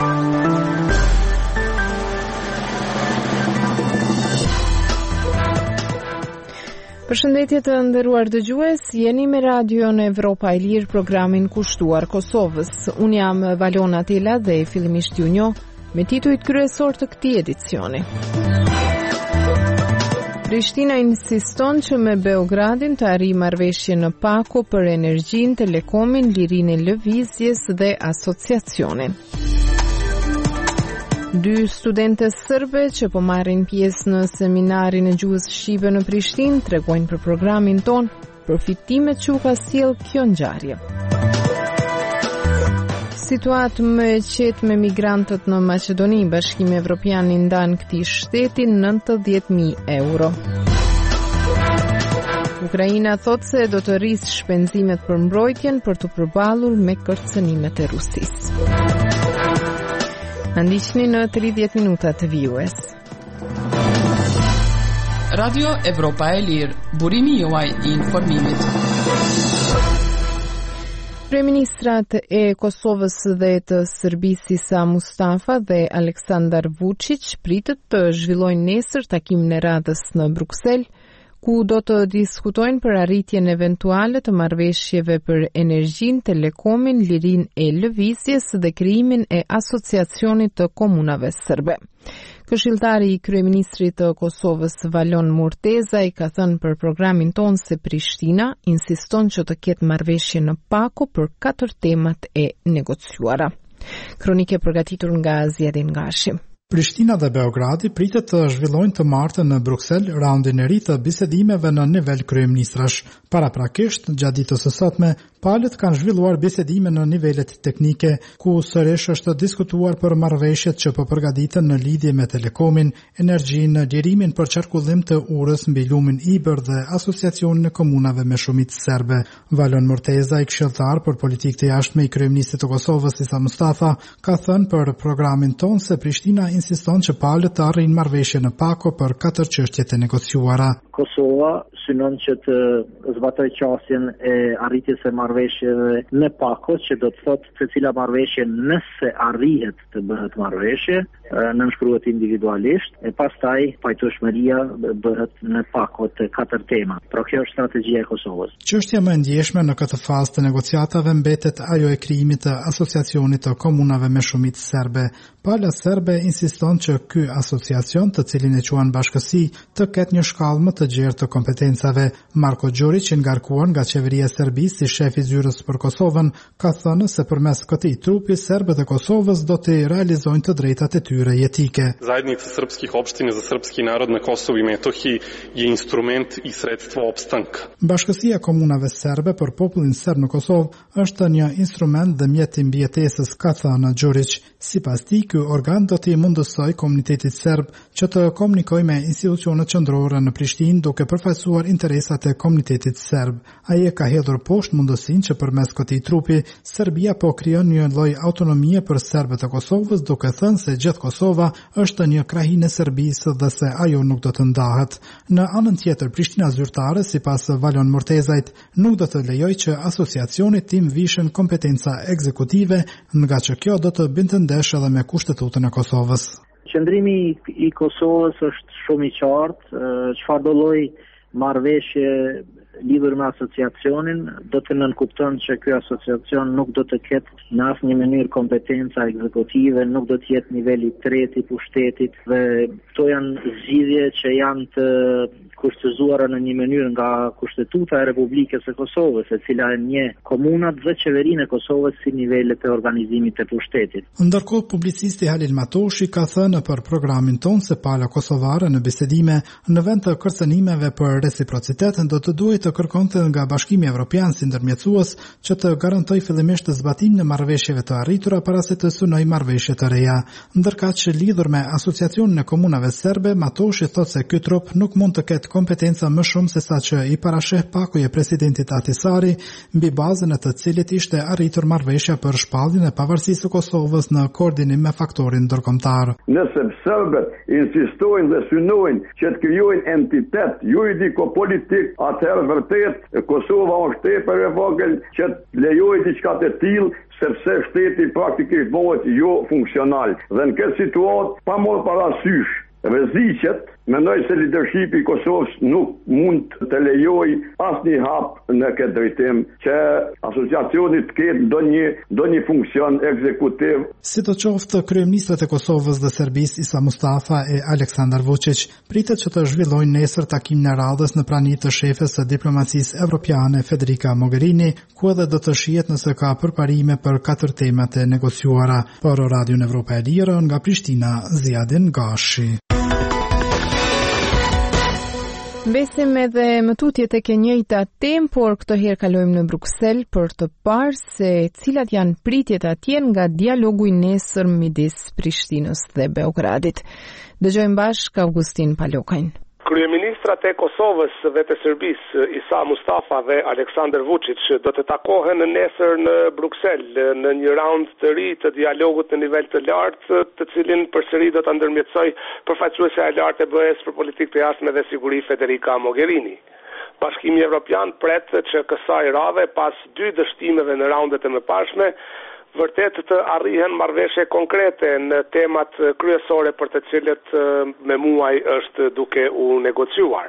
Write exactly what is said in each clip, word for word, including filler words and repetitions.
Përshëndetje të nderuar dëgjues, jeni me Radion Evropa e Lirë, programin kushtuar Kosovës. Unë jam Valona Tela dhe fillimisht ju njoh me titujt kryesor të këtij edicioni. Prishtina insiston që me Beogradin të arrijë marrëveshje në Pako për energjinë, telekomin, lirinë e lëvizjes dhe asociacionin. Dy studente sërbe që po marrin pjesë në seminarin e gjuhës shqipe në Prishtinë tregojnë për programin ton, përfitimet që u ka sjell kjo ngjarje. Situatë më e qetë me migrantët në Maqedoni, Bashkimi Evropian i ndan këtij shteti nëntëdhjetë mijë euro. Ukraina thotë se do të rrisë shpenzimet për mbrojtjen për të përballur me kërcënimet e Rusisë. Në ndiqni në tridhjetë minuta të vijues. Radio Evropa e Lirë, burimi juaj i informimit. Kryeministrat e Kosovës dhe të Serbisë Isa Mustafa dhe Aleksandar Vučić pritet të zhvillojnë nesër takimin e radhës në Bruksel, ku do të diskutojnë për arritjen eventuale të marrëveshjeve për energjinë, telekomin, lirinë e lëvizjes dhe krijimin e asociacionit të komunave serbe. Këshilltari i kryeministrit të Kosovës Valon Murteza i ka thënë për programin ton se Prishtina insiston që të ketë marrëveshje në Pako për katër temat e negociuara. Kronike përgatitur nga Zjedin Gashi. Prishtina dhe Beogradi pritet të zhvillojnë të martën në Bruksel raundin e ri të bisedimeve në nivel kryeministrash. Paraprakisht, gjatë ditës së sotme, palët kanë zhvilluar bisedime në nivelet teknike, ku sërish është diskutuar për marrëveshjet që po përgatiten në lidhje me telekomin, energjinë, lirimin për qarkullim të urës mbi lumin Ibër dhe asociacionin e komunave me shumicë serbe. Valon Murteza, i këshilltar për politikë të jashtme i kryeministit të Kosovës Isa Mustafa, ka thënë për programin ton se Prishtina insiston që palët të arrijnë marrëveshje në Pako për katër çështjet e negociuara. Kosova synon që të zbatoj qasjen e arritjes së marrëveshjeve në Pako, që do të thotë se cila marrëveshje nëse arrihet të bëhet marrëveshje, nënshkruhet individualisht, e pastaj pajtueshmëria bëhet në Pako të katër tema. Pra kjo është strategjia e Kosovës. Çështja më e ndjeshme në këtë fazë të negociatave mbetet ajo e krijimit të asociacionit të komunave me shumicë serbe. Pala serbe insiston që ky asociacion, të cilin e quan bashkësi, të ketë një shkallë më të gjerë të kompetencave. Marko Gjorić, i ngarkuar nga qeveria e Serbisë si shef i zyrës për Kosovën, ka thënë se përmes këtij trupi serbët e Kosovës do të realizojnë të drejtat e tyre jetike. Zajednica srpskih opština za srpski narod na Kosovu i Metohiji je instrument i sredstvo opstanka. Bashkësia e komunave serbe për popullin serb në Kosovë është një instrument dhe mjet i mbijetesës, ka thënë Gjorić. Sipas tij, ky organ do t'i mundësoj komunitetit serb që të komunikojë me institucionet qendrore në Prishtinë duke përfaqësuar interesat e komunitetit serb. Ai e ka hedhur poshtë mundësinë që përmes këtij trupi Serbia po krijon një lloj autonomie për serbët e Kosovës, duke thënë se gjithë Kosova është një krahinë e Serbisë dhe se ajo nuk do të ndahet. Në anën tjetër, Prishtina zyrtare, sipas Valon Murtezait, nuk do të lejojë që asociacioni tim vishën kompetenca ekzekutive, nga që kjo do të binte ndesh edhe me Kushtetutën e Kosovës. Qëndrimi i Kosovës është shumë i qartë, çfarë do lloj marrëveshje lidhur me asociacionin do të nënkupton që ky asociacion nuk do të ketë në asnjë mënyrë kompetenca ekzekutive, nuk do të jetë niveli i tretë i pushtetit, dhe këto janë zgjidhje që janë të kushtëzuara në një mënyrë nga Kushtetuta e Republikës së Kosovës, e cila e njeh komunat dhe qeverinë e Kosovës si nivelet e organizimit të pushtetit. Ndërkohë, publicisti Halil Matoshi ka thënë për programin ton se pala kosovare në bisedime në vend të kërcënimeve për reciprocitet do të duhet të kërkonte nga Bashkimi Evropian si ndërmjetësues që të garantoj fillimisht të zbatimin e marrëveshjeve të arritura para se të synojë marrëveshje të reja. Ndërkaq që lidhur me asociacionin e komunave serbe, Matoshi thotë se ky trup nuk mund të ketë kompetenca më shumë se sa që i parasheh pakuj e presidentit Ahtisaari, mbi bazën e të cilit ishte arritur marrëveshja për shpalljen e pavarësisë së Kosovës në koordinim me faktorin ndërkombëtar. Nëse serbët insistojnë dhe synojnë që të krijojnë entitet juridiko-politik, atëherë vërtet Kosova është tepër e vogël që të lejojë diçka të tillë, sepse shteti praktikisht bëhet jo funksional. Dhe në këtë situatë, pa marrë parasysh rreziqet, mendoj se leadershipi i Kosovës nuk mund të lejoj asnjë hap në këtë drejtim që asociacioni të ketë ndonjë ndonjë funksion ekzekutiv. Sidoqoftë, kryeministrat e Kosovës dhe Serbisë Isa Mustafa e Aleksandar Vučić pritet që të zhvillojnë nesër takimin e radhës në prani të shefes së diplomacisë evropiane Federica Mogherini, ku edhe do të shihet nëse ka përparime për katër temat e negociuara. Për Radion Evropa e Lirë nga Prishtina, Ziadin Gashi. Mbesim edhe më tutje tek e njëjta temë, por këtë herë kalojmë në Bruksel për të parë se cilat janë pritjet atje nga dialogu i nesër midis Prishtinës dhe Beogradit. Dëgjojmë bashkë Augustin Palokajn. Kryeministrat e Kosovës dhe të Serbisë, Isa Mustafa dhe Aleksandar Vučić, do të takohen nesër në Bruksel në një raund të ri të dialogut në nivel të lartë, të cilin përsëri do ta ndërmjetësojë përfaqësuesja e lartë e B E-s për politikë të jashtme dhe siguri Federica Mogherini. Bashkimi Evropian pret që kësaj radhe, pas dy dështimeve në raundet e mëparshme, vërtet të arrihen marrëveshje konkrete në temat kryesore për të cilët me muaj është duke u negociuar.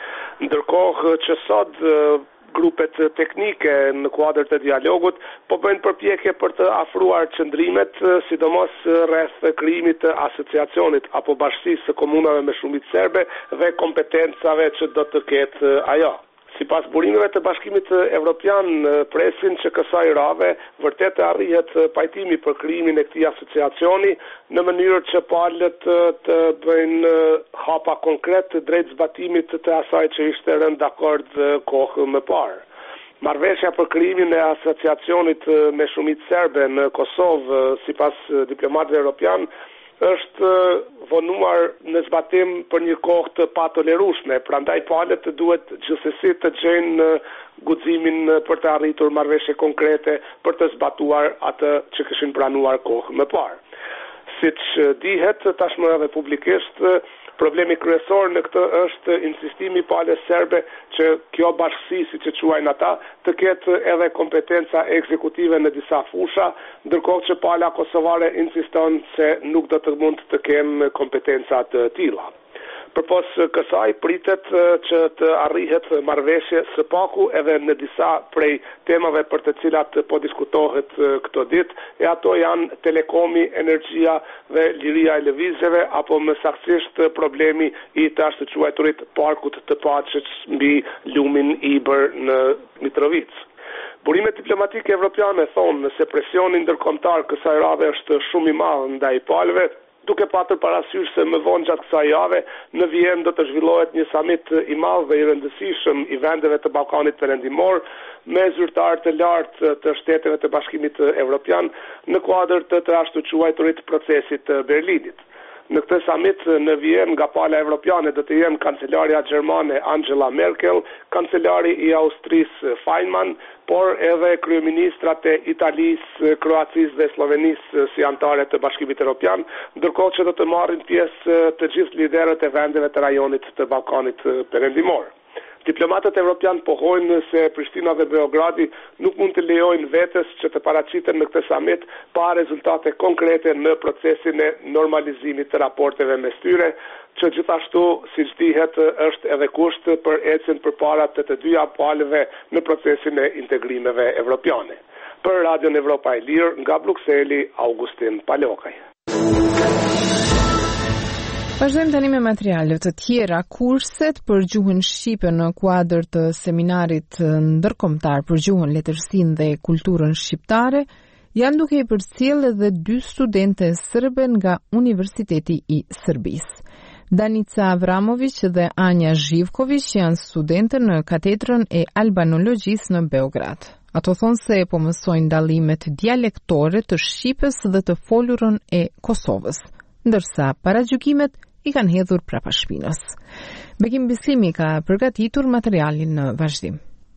Ndërkohë që sot grupet teknike në kuadër të dialogut po bëjnë përpjekje për të afruar qëndrimet, sidomos rreth krijimit të asociacionit apo bashkisë së komunave me shumicë serbe dhe kompetencave që do të ketë ajo. Sipas burimeve të Bashkimit Evropian, presin që kësaj radhe vërtet të arrihet pajtimi për krijimin e këtij asociacioni në mënyrë që palët të bëjnë hapa konkret drejt zbatimit të asaj që ishte rënë dakord kohë më parë. Marrëveshja për krijimin e asociacionit me shumicë serbe në Kosovë, sipas diplomatëve evropian, është vonuar në zbatim për një kohë të patolerueshme, prandaj palët duhet gjithsesi të gjejnë guximin për të arritur marrëveshje konkrete për të zbatuar atë që kishin planuar kohë më parë. Siç dihet tashmë edhe publikisht, problemi kryesor në këtë është insistimi i palës serbe që kjo bashkësi, siç e quajnë ata, të ketë edhe kompetenca ekzekutive në disa fusha, ndërkohë që pala kosovare insiston se nuk do të mund të kenë kompetenca të tilla. Përpos kësaj pritet që të arrihet marrëveshje së paku edhe në disa prej temave për të cilat po diskutohet këto ditë, e ato janë telekomi, energjia dhe liria e lëvizjeve, apo më saktësisht problemi i të ashtu quajturit parkut të paqes mbi lumin Ibër në Mitrovic. Burimet diplomatike evropiane thonë se presioni ndërkombëtar kësaj radhe është shumë i madh ndaj palëve, duke patur parasysh se më vonë gjatë kësaj jave në Vjenë do të zhvillohet një samit i madh dhe i rëndësishëm i vendeve të Ballkanit Perëndimor me zyrtarë të lartë të shteteve të Bashkimit Evropian në kuadër të të ashtu quajturit procesit të Berlinit. Në këtë samit në Vjenë nga pala evropiane do të jenë kancelarja gjermane Angela Merkel, kancelari i Austrisë Feynman, por edhe kryeministrat e Italisë, Kroacisë dhe Slovenisë si anëtare të Bashkimit Evropian, ndërkohë që do të marrin pjesë të gjithë liderët e vendeve të rajonit të Ballkanit Perëndimor. Diplomatët evropian pohojnë se Prishtina dhe Beogradi nuk mund të lejojnë vetes që të paraqiten në këtë samit pa rezultate konkrete në procesin e normalizimit të raporteve mes tyre, që gjithashtu, siç dihet, është edhe kusht për ecjen përpara të të dyja palëve në procesin e integrimeve evropiane. Për Radion Evropa e Lirë, nga Brukseli, Augustin Palokaj. Vazhdojmë tani me materiale të tjera. Kurset për gjuhën shqipe në kuadër të seminarit ndërkombëtar për gjuhën, letërsinë dhe kulturën shqiptare janë duke i përcjellë edhe dy studente serbe nga Universiteti i Serbisë. Danica Avramović dhe Anja Živković janë studente në katedrën e albanologjisë në Beograd. Ato thonë se po mësojnë dallimet dialektore të shqipes dhe të folurën e Kosovës, ndërsa paragjykimet i kanë hedhur prapa shpinës. Bekim Bislimi ka përgatitur materialin në vazhdim.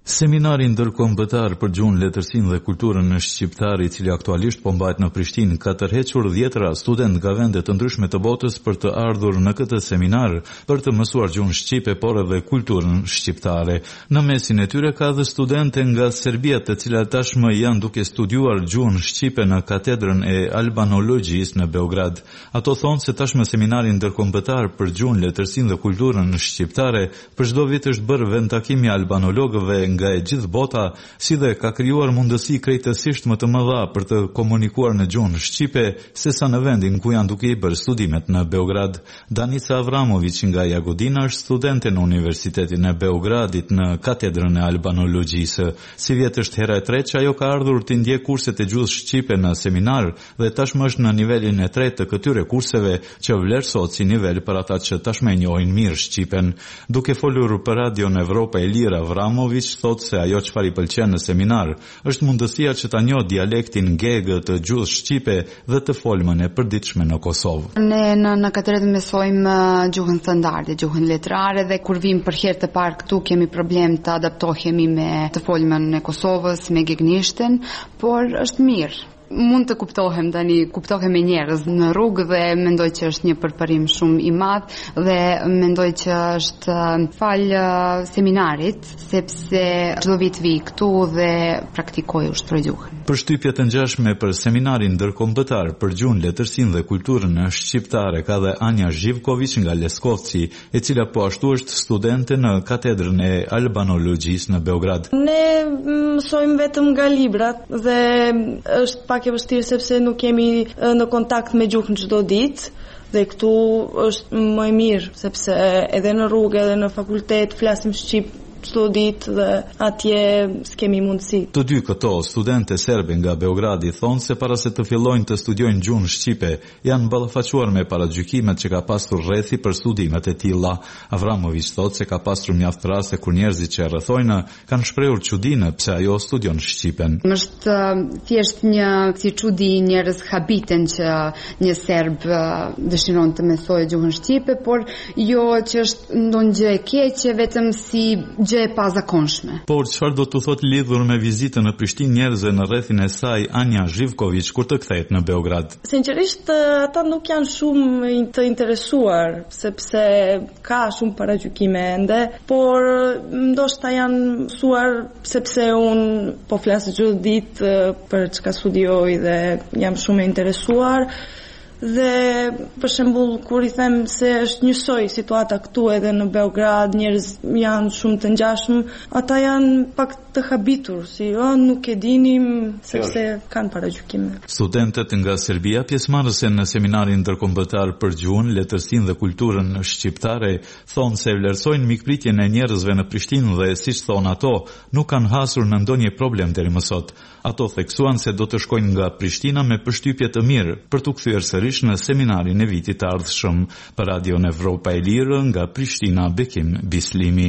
Seminari ndërkombëtar për gjuhën, letërsinë dhe kulturën shqiptare, i cili aktualisht po mbahet në Prishtinë, ka tërhequr dhjetëra student nga vende të ndryshme të botës për të ardhur në këtë seminar për të mësuar gjuhën shqipe, por edhe kulturën shqiptare. Në mesin e tyre ka dhe studente nga Serbia, të cilat tashmë janë duke studiuar gjuhën shqipe në katedrën e albanologjisë në Beograd. Ato thonë se tashmë seminari ndërkombëtar për gjuhën, letërsinë dhe kulturën shqiptare për çdo vit është bërë vend takimi albanologëve nga e gjithë bota, si dhe ka krijuar mundësi krejtësisht më të mëdha për të komunikuar në gjuhën shqipe sesa në vendin ku janë duke i bërë studimet në Beograd. Danica Avramović nga Jagodina është studente në Universitetin e Beogradit në katedrën e albanologjisë. Si vjet është hera e tretë që ajo ka ardhur të ndjek kurset e gjuhës shqipe në seminar dhe tashmë është në nivelin e tretë të këtyre kurseve, që vlerësohet si nivel për ata që tashmë e njohin mirë shqipen. Duke folur për Radion Evropa e Lirë, Avramović thotë se ajo çfarë i pëlqen në seminar është mundësia që ta njohë dialektin gegë të gjuhës shqipe dhe të folmën e përditshme në Kosovë. Ne në, në katedrë mësojmë gjuhën standarde, gjuhën letrare, dhe kur vim për herë të parë këtu kemi problem të adaptohemi me të folmën e Kosovës, me gegnishten, por është mirë. Mund të kuptohem tani, kuptohem me njerëz në rrugë dhe mendoj që është një përparim shumë i madh dhe mendoj që është fal seminarit, sepse çdo vit vi këtu dhe praktikoj ushtroj gjuhën. Përshtypje të ngjashme për seminarin ndërkombëtar për gjuhën, letërsinë dhe kulturën shqiptare ka dhe Anja Zhivković nga Leskovci, e cila po ashtu është studente në katedrën e albanologjisë në Beograd. Ne mësojmë vetëm nga librat dhe është pak e vështirë sepse nuk kemi në kontakt me gjuhën çdo ditë, dhe këtu është më e mirë sepse edhe në rrugë edhe në fakultet flasim shqip çdo ditë dhe atje s'kemi mundësi. Të dy këto studente serbe nga Beogradi thonë se para se të fillojnë të studiojnë gjuhën shqipe, janë ballafaquar me paragjykimet që ka pasur rrethi për studimet e tilla. Avramović thotë se ka pasur mjaft raste kur njerëzit që e rrethojnë kanë shprehur çudinë pse ajo studion shqipen. Është thjesht një si çudi, njerëz habiten që një serb dëshiron të mësojë gjuhën shqipe, por jo që është ndonjë gjë e keqe, vetëm si gjë e pazakonshme. Por çfarë do të thotë lidhur me vizitën në Prishtinë njerëzve në rrethin e saj Anja Zhivković kur të kthehet në Beograd? Sinqerisht ata nuk janë shumë të interesuar sepse ka shumë paragjykime ende, por ndoshta janë mësuar sepse un po flas çdo ditë për çka studioj dhe jam shumë e interesuar. Dhe për shembull kur i them se është njësoj situata këtu edhe në Beograd, njerëz janë shumë të ngjashëm, ata janë pak të habitur, si jo, nuk e dinim sepse kanë paragjykime. Studentët nga Serbia, pjesëmarrëse në seminarin ndërkombëtar për gjuhën, letërsinë dhe kulturën shqiptare, thonë se vlerësojnë mikpritjen e njerëzve në Prishtinë dhe siç thonë ato, nuk kanë hasur në ndonjë problem deri më sot. Ato theksuan se do të shkojnë nga Prishtina me përshtypje të mirë për të kthyer sërish në seminarin e vitit të ardhshëm. Për Radion Evropa e Lirë nga Prishtina, Bekim Bislimi.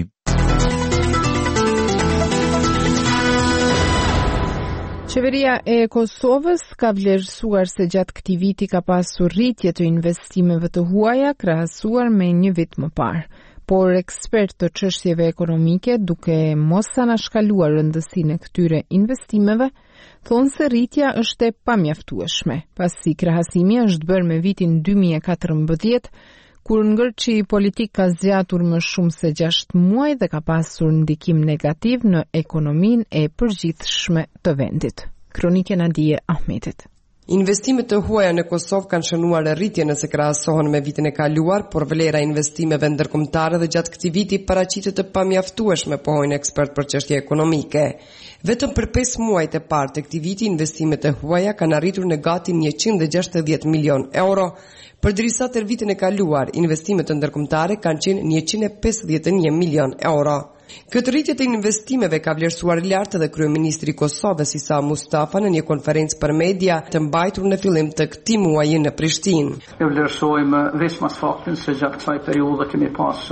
Qeveria e Kosovës ka vlerësuar se gjatë këtij viti ka pasur rritje të investimeve të huaja krahasuar me një vit më parë. Por ekspert të çështjeve ekonomike, duke mos anashkaluar rëndësinë e këtyre investimeve, thonë se rritja është e pamjaftueshme, pasi krahasimi është bërë me vitin dy mijë e katërmbëdhjetë, kur ngërçi politik ka zgjatur më shumë se gjashtë muaj dhe ka pasur ndikim negativ në ekonominë e përgjithshme të vendit. Kronike Nadije Ahmetit. Investimet të huaja në Kosovë kanë shënuar rritje nëse krahasohen me vitin e kaluar, por vlera e investimeve ndërkombëtare dhe gjatë këtij viti paraqitet të pamjaftueshme, pohojnë ekspert për çështje ekonomike. Vetëm për pesë muajt e parë të këtij viti investimet e huaja kanë arritur në gati njëqind e gjashtëdhjetë milion euro, përderisa tër vitin e kaluar investimet të ndërkombëtare kanë qenë njëqind e pesëdhjetë e një milion euro. Këtë rritje të investimeve ka vlerësuar lart edhe kryeministri i Kosovës Isa Mustafa në një konferencë për media të mbajtur në fillim të këtij muaji në Prishtinë. Ne vlerësojmë veç mas faktin se gjatë kësaj periudhe kemi pas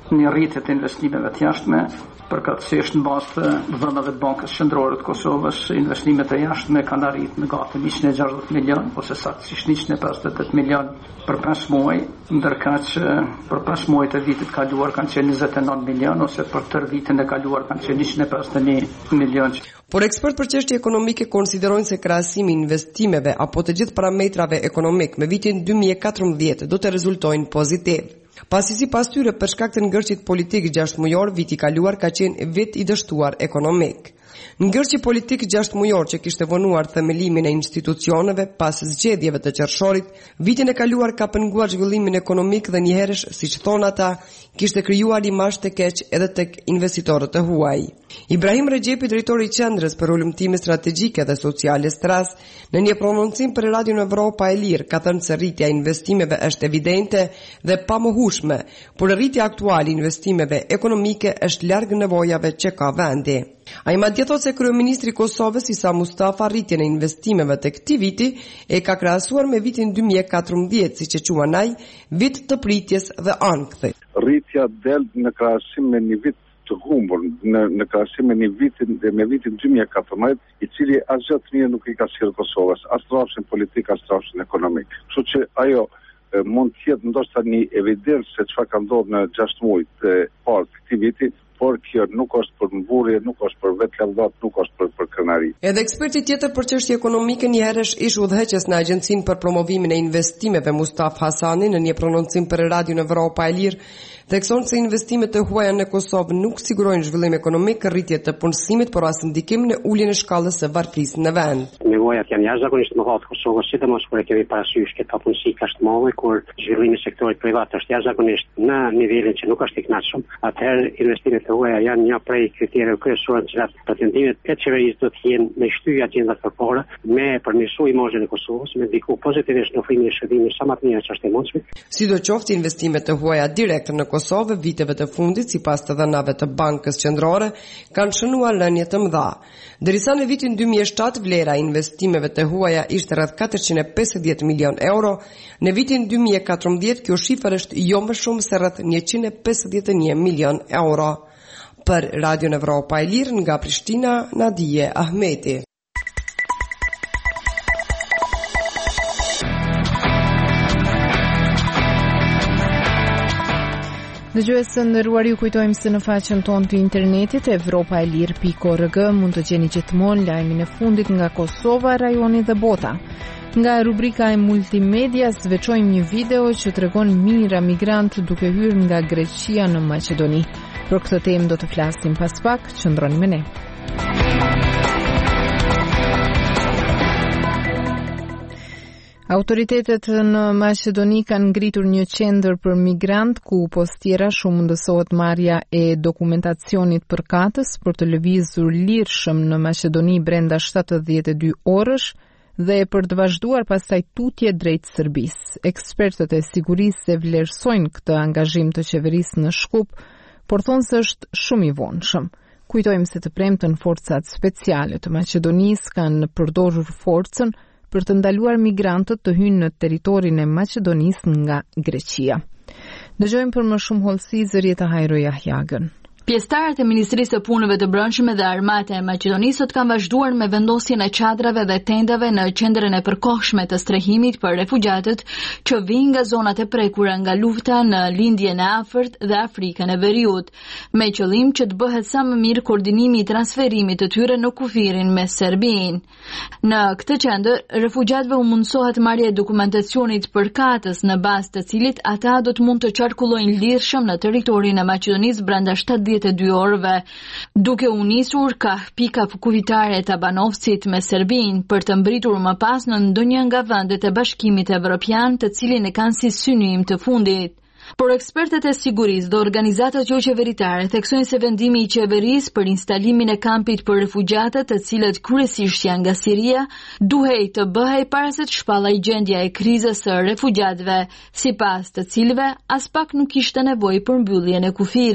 një rritje të investimeve të jashtme, përkatësisht në bazë të dhënave të Bankës Qendrore të Kosovës, investimet e jashtme kanë arritur në gati njëqind e gjashtëdhjetë milion ose saktësisht njëqind e pesëdhjetë e tetë milion për pesë muaj, ndërkaq që për pesë muaj të vitit kaluar kanë qenë njëzet e nëntë milion ose për tërë vitin e kaluar kanë qenë njëqind e pesëdhjetë e një milion. Por ekspert për çështje ekonomike konsiderojnë se krahasimi i investimeve apo të gjithë parametrave ekonomik me vitin dy mijë e katërmbëdhjetë do të rezultojnë pozitiv. Pasi sipas tyre për shkak të ngërçit politik gjashtë mujor, viti i kaluar ka qenë vit i dështuar ekonomik. Ngërçi politik gjashtë mujor që kishte vonuar themelimin e institucioneve pas zgjedhjeve të qershorit, vitin e kaluar ka penguar zhvillimin ekonomik dhe njëherësh, siç thon ata, kishte krijuar imazh të keq edhe tek investitorët e huaj. Ibrahim Rexhepi, drejtori i Qendrës për ulëmtime strategjike dhe sociale Stras, në një prononcim për Radion Evropa e Lirë, ka thënë se rritja e investimeve është evidente dhe pamohueshme, por rritja aktuale e investimeve ekonomike është larg nevojave që ka vendi. Ai madje thotë se kryeministri i Kosovës Isa Mustafa rritjen e investimeve të këtij viti e ka krahasuar me vitin dy mijë e katërmbëdhjetë, siç e quan ai, vit të pritjes dhe ankthi. Rritja del në krahasim me një vit të humbur, në, në krahasim me një vitin dhe me vitin dy mijë e katërmbëdhjetë, i cili asgjë të mirë nuk i ka sjellë Kosovës, as rrafshin politik, as rrafshin ekonomik. Kështu që ajo e, mund të jetë ndoshta një evidencë se çfarë ka ndodhur në gjashtë muaj të parë të këtij viti, por kjo nuk është për mburrje, nuk është për vetlavdhat, nuk është për për krenari. Edhe eksperti tjetër për çështje ekonomike njëherësh ish udhëheqës në Agjencinë për Promovimin e Investimeve Mustafa Hasani në një prononcim për Radion Evropa e Lirë, thekson se investimet e huaja në Kosovë nuk sigurojnë zhvillim ekonomik, rritje të punësimit, por as ndikim në uljen e shkallës së varfërisë në vend. Nevojat janë jashtëzakonisht më të Kosovës, sidomos kur e kemi parasysh këtë punësi kaq të madhe, kur zhvillimi i sektorit privat është jashtëzakonisht në nivelin që nuk është i kënaqshëm. Atëherë investimet e huaja janë një prej kritereve kryesore në cilat pretendimet e qeverisë do të jenë me shtyje agjendat përpara, me përmirësu imazhin e Kosovës, me ndiku pozitivisht në ofrimin e shërbimit sa më të mirë që është e mundshme. Sidoqoftë, investimet e huaja direkt në Kosovë viteve të fundit, sipas të dhënave të Bankës Qendrore, kanë shënuar lënje të mëdha. Derisa në vitin dy mijë e shtatë vlera e investimeve të huaja ishte rreth katërqind e pesëdhjetë milion euro, në vitin dy mijë e katërmbëdhjetë kjo shifër është jo më shumë se rreth njëqind e pesëdhjetë e një milion euro. Për Radion Evropa e Lirë nga Prishtina, Nadije Ahmeti. Dëgjues të nderuar, ju kujtojmë se në faqen tonë të internetit evropa e lirë pikë org mund të gjeni gjithmonë lajmin e fundit nga Kosova, rajoni dhe bota. Nga rubrika e multimedias veçojmë një video që tregon mijëra migrantë duke hyrë nga Greqia në Maqedoni. Për këtë temë do të flasim pas pak, qëndroni me ne. Autoritetet në Maqedoni kanë ngritur një qendër për migrant ku postiera shumë mundësohet marrja e dokumentacionit përkatës për të lëvizur lirshëm në Maqedoni brenda shtatëdhjetë e dy orësh dhe për të vazhduar pastaj tutje drejt Serbisë. Ekspertët e sigurisë e vlerësojnë këtë angazhim të qeverisë në Shkup, por thonë se është shumë i vonshëm. Kujtojmë se të premten forcat speciale të Maqedonisë kanë përdorur forcën për të ndaluar migrantët të hyjnë në territorin e Maqedonisë nga Greqia. Dëgjojmë për më shumë hollësi Zërieta Hajro Jahjagën. Pjesëtarët e Ministrisë së Punëve të Brendshme dhe Armate e Maqedonisë sot kanë vazhduar me vendosjen e çadrave dhe tendave në qendrën e përkohshme të strehimit për refugjatët që vijnë nga zonat e prekura nga lufta në lindjen e afërt dhe Afrikën e Veriut, me qëllim që të bëhet sa më mirë koordinimi i transferimit të tyre në kufirin me Serbinë. Në këtë qendër, refugjatëve u mundsohet marrja e dokumentacionit përkatës në bazë të cilit ata do të mund të qarkullojnë lirshëm në territorin e Maqedonisë brenda shtatëdhjetë e dy orëve, duke u nisur ka pika kufitare të Banovcit me Serbinë për të mbritur më pas në ndonjë nga vendet e Bashkimit Evropian, të cilin e kanë si synim të fundit. Por ekspertët e sigurisë dhe organizatat jo qeveritare theksojnë se vendimi i qeverisë për instalimin e kampit për refugjatët, të cilët kryesisht janë nga Siria, duhej të bëhej para se të shpallej gjendja e krizës së refugjatëve, sipas të cilëve as pak nuk kishte nevojë për mbylljen e kufirit.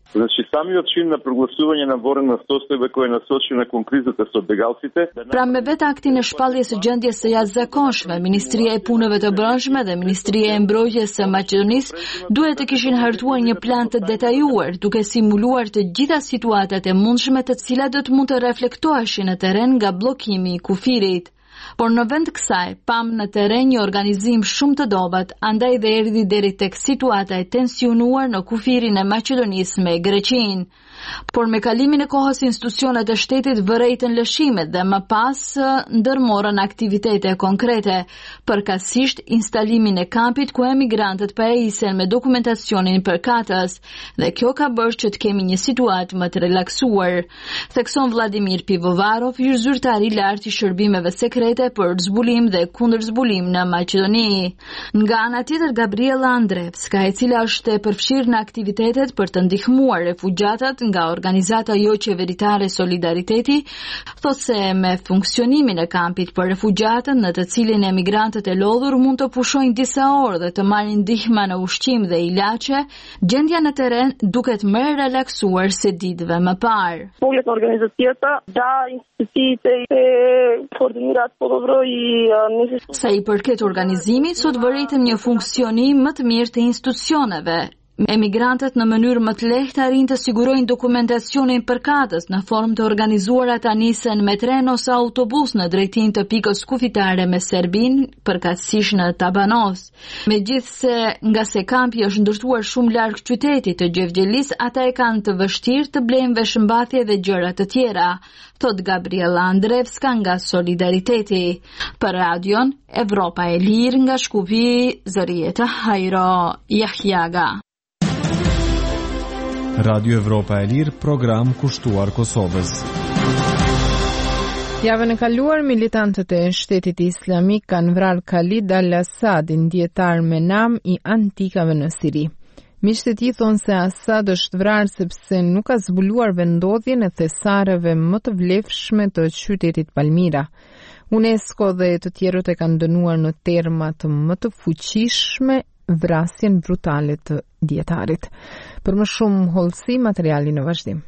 Значи самиот чин на прогласување на воена состојба која е насочена кон кризата со бегалците. Pra me vetë aktin e shpalljes së gjendjes së jashtëzakonshme, Ministria e Punëve të Brendshme dhe Ministria e Mbrojtjes së Maqedonisë duhet të kishin hartuar një plan të detajuar, duke simuluar të gjitha situatat e mundshme të cilat do të mund të reflektoheshin në terren nga bllokimi i kufirit. Por në vend kësaj, pam në terren një organizim shumë të dobat, andaj dhe erdhi deri tek situata e tensionuar në kufirin e Maqedonisë me Greqinë. Por me kalimin e kohës institucionet e shtetit vërejtën lëshimet dhe më pas ndërmorën aktivitete konkrete, përkatësisht instalimin e kampit ku emigrantët pajisen me dokumentacionin përkatës, dhe kjo ka bërë që të kemi një situatë më të relaksuar, thekson Vladimir Pivovarov, zyrtari i lartë i shërbimeve sekrete për zbulim dhe kundër zbulim në Maqedoni. Nga ana tjetër, Gabriela Andrevska, e cila është e përfshirë në aktivitetet për të ndihmuar refugjatat nga organizata jo qeveritare Solidariteti, thot se me funksionimin e kampit për refugjatët në të cilin emigrantët e lodhur mund të pushojnë disa orë dhe të marrin ndihmë në ushqim dhe ilaçe, gjendja në terren duket më e relaksuar se ditëve më parë. Поглед на организацията, да, институциите се координираат по-добро и не се... Sa i përket organizimit, sot vërejtëm një funksionim më të mirë të institucioneve. Emigrantët në mënyrë më të lehtë arrin të sigurojnë dokumentacionin përkatës në formë të organizuara ta nisen me tren ose autobus në drejtim të pikës kufitare me Serbinë, përkatësisht në Tabanos. Megjithse nga se kampi është ndërtuar shumë larg qytetit të Gjevgjelis, ata e kanë të vështirë të blejnë veshmbathje dhe gjëra të tjera, thot Gabriela Andrevska nga Solidariteti. Për radion Evropa e Lirë nga Shkupi, Zërieta Hajro Jahjaga. Radio Evropa e Lirë, program kushtuar Kosovës. Javën e kaluar, militantët e shtetit islamik kanë vrarë Khalid al-Assadin, dietar me nam i antikave në Siri. Miqtë e tij thonë se Assad është vrarë sepse nuk ka zbuluar vendodhjen e thesareve më të vlefshme të qytetit Palmira. UNESCO dhe të tjerët e kanë dënuar në terma të më të fuqishme vrasjen brutale të dietarit. Për më shumë hollësi, materiali në vazhdim.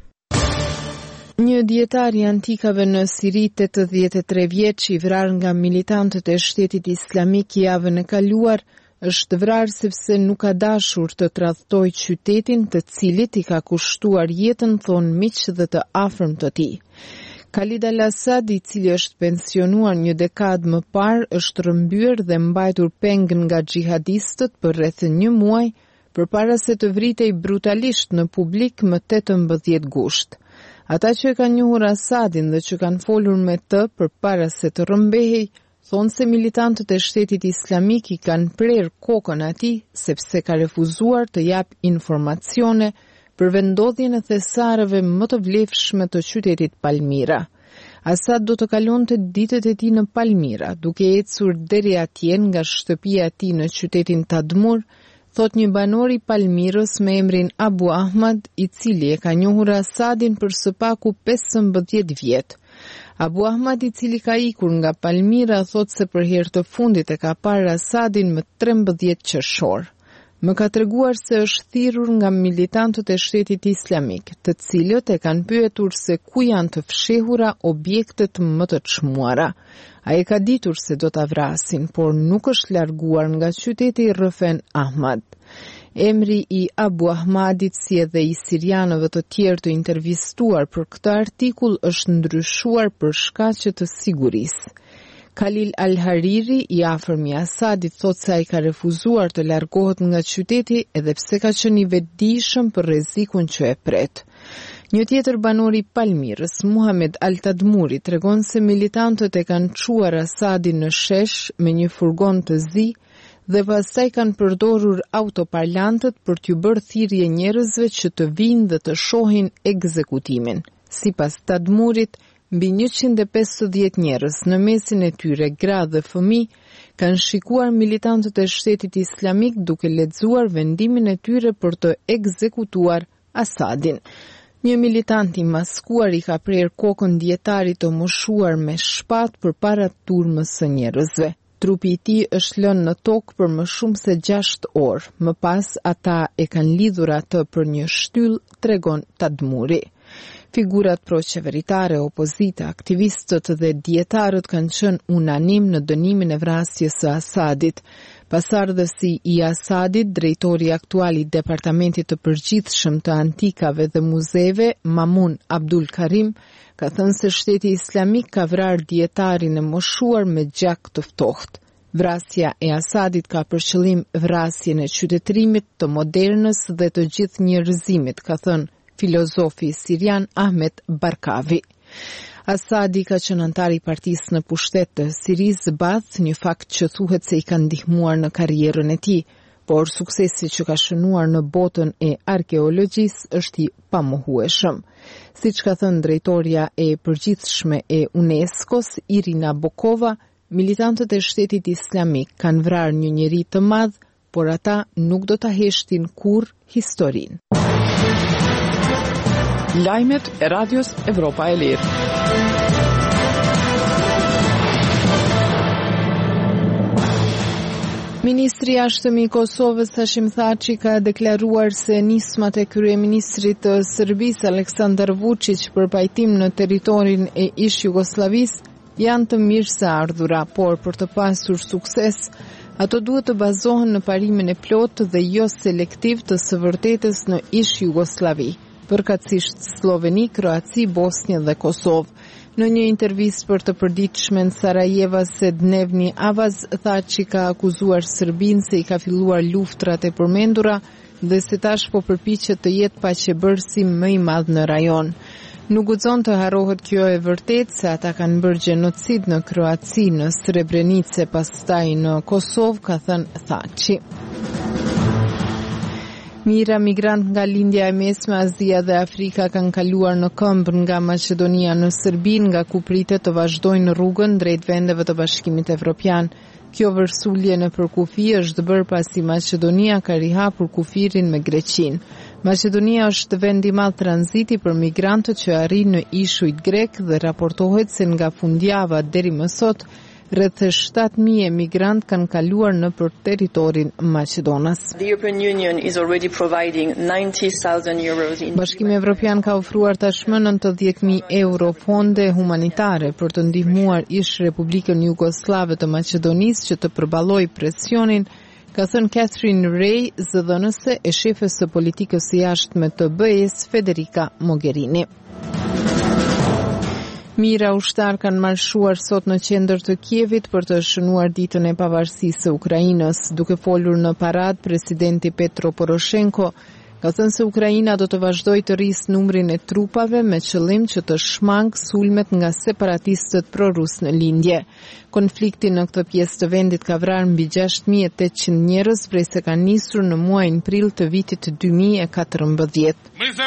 Një dietar i antikave në Siri, tetëdhjetë e tre vjeç, i vrarë nga militantët e shtetit islamik javën e kaluar, është vrarë sepse nuk ka dashur të tradhtojë qytetin të cilit i ka kushtuar jetën, thonë miq dhe të afërm të tij. Khalid al-Assad, i cili është pensionuar një dekadë më parë, është rrëmbyer dhe mbajtur peng nga xhihadistët për rreth një muaj, përpara se të vritej brutalisht në publik më tetëmbëdhjetë gusht. Ata që e kanë njohur Assadin dhe që kanë folur me të përpara se të rrëmbehej, thonë se militantët e shtetit islamik i kanë prerë kokën atij sepse ka refuzuar të jap informacione për vendodhjen e thesareve më të vlefshme të qytetit Palmira. Assad do të kalonte ditët e tij në Palmira, duke ecur deri atje nga shtëpia e tij në qytetin Tadmur, thot një banor i Palmirës me emrin Abu Ahmad, i cili e ka njohur Assadin për së paku pesëmbëdhjetë vjet. Abu Ahmad, i cili ka ikur nga Palmira, thot se për herë të fundit e ka parë Assadin më trembëdhjetë qershor. Më ka treguar se është thirrur nga militantët e shtetit islamik, të cilët e kanë pyetur se ku janë të fshehura objektet më të çmuara. Ai ka ditur se do ta vrasin, por nuk është larguar nga qyteti Rëfen Ahmad. Emri i Abu Ahmadit, si edhe i sirianëve të tjerë të intervistuar për këtë artikull, është ndryshuar për shkaqe të sigurisë. Khalil al-Hariri, i afërmi i Assadit, thot se ai ka refuzuar të largohet nga qyteti edhe pse ka qenë i vetëdijshëm për rrezikun që e pret. Një tjetër banor i Palmirës, Muhamed al-Tadmuri, tregon se militantët e kanë çuar Assadin në shesh me një furgon të zi dhe pastaj kanë përdorur autoparlantët për t'ju bërë thirrje njerëzve që të vinë dhe të shohin ekzekutimin. Sipas Tadmurit, mbi njëqind e pesëdhjetë njerëz, në mesin e tyre gra dhe fëmijë, kanë shikuar militantët e shtetit islamik duke lexuar vendimin e tyre për të ekzekutuar Assadin. Një militant i maskuar i ka prerë kokën dietarit të moshuar me shpatë përpara turmës së njerëzve. Trupi i tij është lënë në tokë për më shumë se gjashtë orë. Më pas ata e kanë lidhur atë për një shtyllë, tregon Tadmuri. Figurat pro-qeveritare, opozita, aktivistët dhe dietarët kanë qenë unanim në dënimin e vrasjes së Asadit. Pasardhësi i Asadit, drejtori aktual i Departamentit të Përgjithshëm të Antikave dhe Muzeve, Mamun Abdul Karim, ka thënë se Shteti Islamik ka vrarë dietarin e moshuar me gjak të ftohtë. Vrasja e Asadit ka për qëllim vrasjen e qytetërimit të modernës dhe të gjithë njerëzimit, ka thënë filozofi sirian Ahmet Barkavi. Asadi ka qenë antar i partisë në pushtet të Sirisë Baath, një fakt që thuhet se i ka ndihmuar në karrierën e tij, por suksesi që ka shënuar në botën e arkeologjisë është i pamohueshëm. Siç ka thënë drejtoria e përgjithshme e UNESCO-s, Irina Bokova, militantët e Shtetit Islamik kanë vrarë një njeri të madh, por ata nuk do ta heshtin kurrë historinë. Lajmet e Radios Evropa e Lirë. Ministri i Jashtëm i Kosovës Hashim Thaçi ka deklaruar se nismat e kryeministrit të Serbisë Aleksandar Vučić për pajtim në territorin e ish Jugosllavisë janë të mirëseardhura, por për të pasur sukses, ato duhet të bazohen në parimin e plotë dhe jo selektiv të së vërtetës në ish Jugosllavi, përkatësisht Sloveni, Kroaci, Bosnjë dhe Kosovë. Në një intervistë për të përditshmen Sarajeva se Dnevni Avaz, Thaçi ka akuzuar Serbinë se i ka filluar luftrat e përmendura dhe se tash po përpiqet të jetë paqebërësi më i madh në rajon. Nuk guxon të harrohet kjo e vërtet se ata kanë bërë gjenocid në Kroaci, në Srebrenice, pastaj në Kosovë, ka thënë Thaçi. Mira migrant nga lindja e mesme, Azia dhe Afrika kanë kaluar në këmbë nga Maqedonia në Serbi, nga ku pritet të vazhdojnë rrugën drejt vendeve të Bashkimit Evropian. Kjo vërsulje në përkufi është bërë pasi Maqedonia ka rihapur kufirin me Greqinë. Maqedonia është vend i madh tranziti për migrantët që arrin në ishujt grek dhe raportohet se nga fundjava deri më sot rreth shtatë mijë emigrant kanë kaluar në për territorin Maqedonas. Bashkimi Evropian ka ofruar tashmë nëntëdhjetë mijë euro fonde humanitare për të ndihmuar ish Republikën Jugoslave të Maqedonisë që të përballojë presionin, ka thënë Catherine Ray, zëdhënëse e shefes së politikës së jashtme të B E-s Federica Mogherini. Mira ushtar kanë marshuar sot në qendër të Kievit për të shënuar ditën e pavarësisë së Ukrainës. Duke folur në parad, presidenti Petro Poroshenko ka thënë se Ukraina do të vazhdojë të rrisë numrin e trupave me qëllim që të shmangë sulmet nga separatistët prorus në lindje. Konflikti në këtë pjesë të vendit ka vrarë mbi gjashtë mijë e tetëqind njerëz prej se ka nisur në muajin prill të vitit dy mijë e katërmbëdhjetë.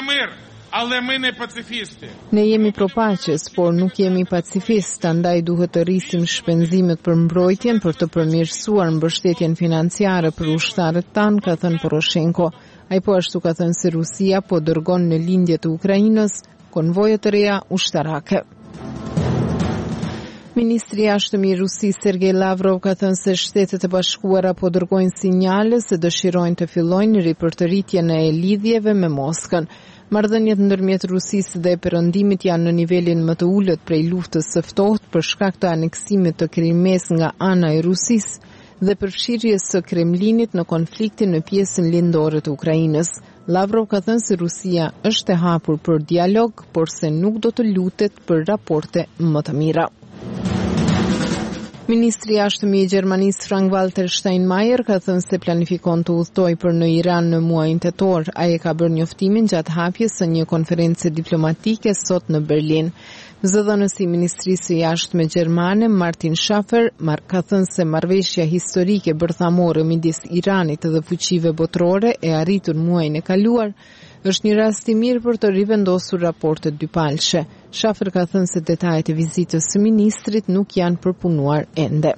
Ne jemi pro paqes, por nuk jemi pacifist, andaj duhet të rrisim shpenzimet për mbrojtjen për të përmirësuar mbështetjen financiare për ushtarët tanë, ka thënë Poroshenko. Ai po ashtu ka thënë se Rusia po dërgon në lindje të Ukrainës konvoje të reja ushtarake. Ministri i Jashtëm i Rusisë Sergej Lavrov ka thënë se Shtetet e Bashkuara po dërgojnë sinjale se dëshirojnë të fillojnë ripërtëritjen e lidhjeve me Moskën. Marrëdhëniet ndërmjet Rusisë dhe Perëndimit janë në nivelin më të ulët prej luftës së ftohtë për shkak të aneksimit të Krimes nga ana e Rusisë dhe përfshirjes së Kremlinit në konfliktin në pjesën lindore të Ukrainës. Lavrov ka thënë se Rusia është e hapur për dialog, por se nuk do të lutet për raporte më të mira. Ministri i Jashtëm i Gjermanisë Frank-Walter Steinmeier ka thënë se planifikon të udhtojë për në Iran në muajin tetor. Ai ka bërë njoftimin gjatë hapjes së një konference diplomatike sot në Berlin. Zëdhënësi i Ministrisë së Jashtme gjermane Martin Schaffer ka thënë se marrëveshja historike bërthamore midis Iranit dhe fuqive botërore e arritur muajin e kaluar është një rast i mirë për të rivendosur raportet dypalshe. Schaffer ka thënë se detajet e vizitës së ministrit nuk janë përpunuar ende.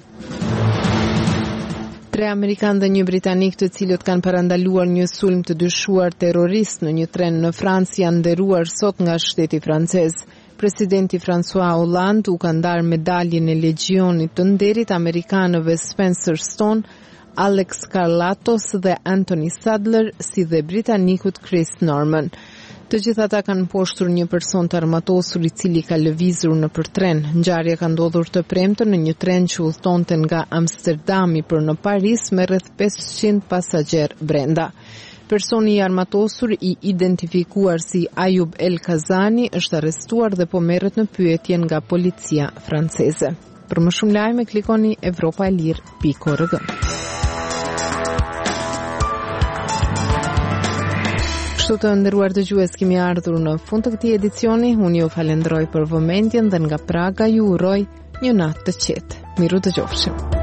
Tre amerikanë dhe një britanik të cilët kanë parandaluar një sulm të dyshuar terrorist në një tren në Francë janë nderuar sot nga shteti francez. Presidenti François Hollande u ka ndarë medaljen e Legjionit të Nderit amerikanëve Spencer Stone, Alex Carlatos dhe Anthony Sadler, si dhe britanikut Chris Norman. Të gjitha ata kanë mposhtur një person të armatosur i cili ka lëvizur nëpër tren. Ngjarja ka ndodhur të premten në një tren që udhëtonte nga Amsterdami për në Paris me rreth pesëqind pasagjerë brenda. Personi i armatosur i identifikuar si Ayub El Kazani është arrestuar dhe po merret në pyetje nga policia franceze. Për më shumë lajme klikoni evropaelir pikë org. Kështu të nderuar dëgjues, kemi ardhur në fund të këtij edicioni. Unë ju falenderoj për vëmendjen dhe nga Praga ju uroj një natë të qetë. Miru dëgjofshim.